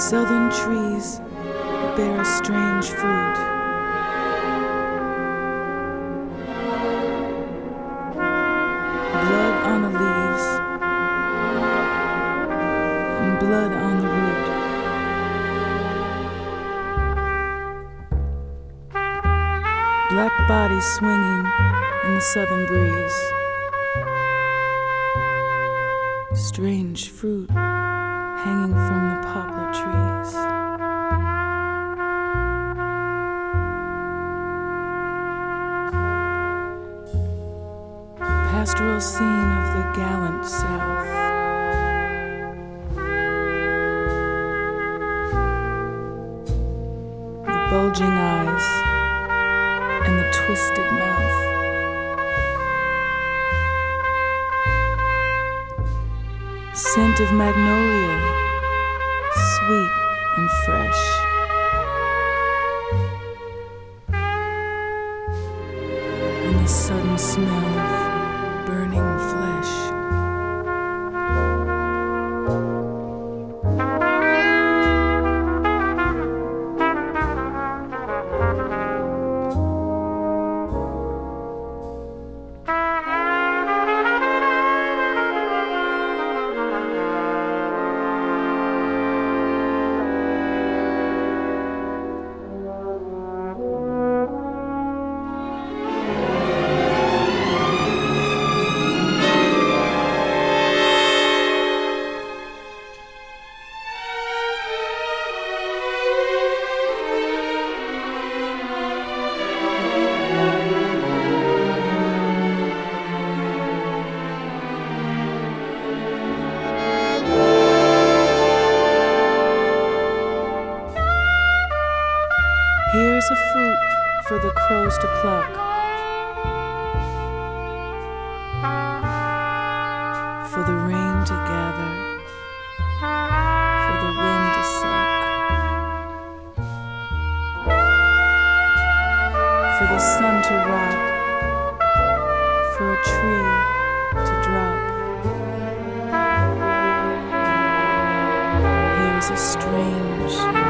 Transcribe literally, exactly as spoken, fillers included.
Southern trees bear a strange fruit. Blood on the leaves and blood on the root. Black bodies swinging in the southern breeze. Strange fruit hanging from the poplar trees. Pastoral scene of the gallant South. The bulging eyes and the twisted mouth. Scent of magnolia, sweet and fresh. And the sudden smell of burning flesh. Here's a fruit for the crows to pluck, for the rain to gather, for the wind to suck, for the sun to rot, for a tree to drop. Here's a strange